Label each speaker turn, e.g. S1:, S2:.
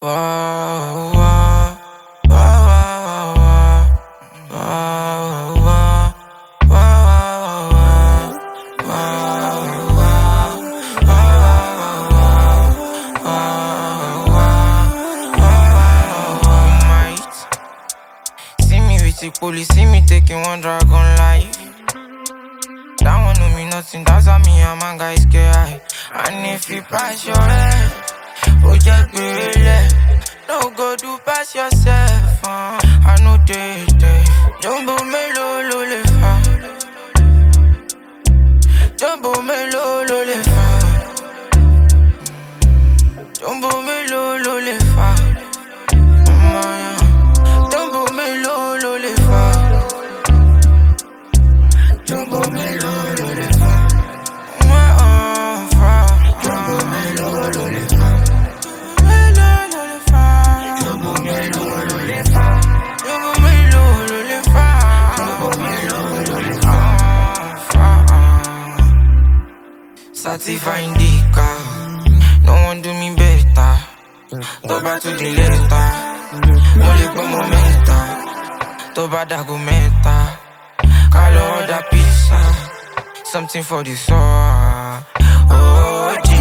S1: Whoa, whoa, whoa, whoa, whoa, whoa, see me with the police, see me taking one dragon life. That one know me nothing, that's how me and my guys get high. And if you pass your head, just be real. No go do pass yourself, I know they. Jumbo me lo le fa. Jumbo me lo le fa. Jumbo me lo le fa. Jumbo me lo le fa. Jumbo me lo le fa. Jumbo me lo le fa. Satisfy indica, no one do me better. Go back to the later. Mole con momenta, to bad argumenta. Call order pizza, something for the soul. Oh,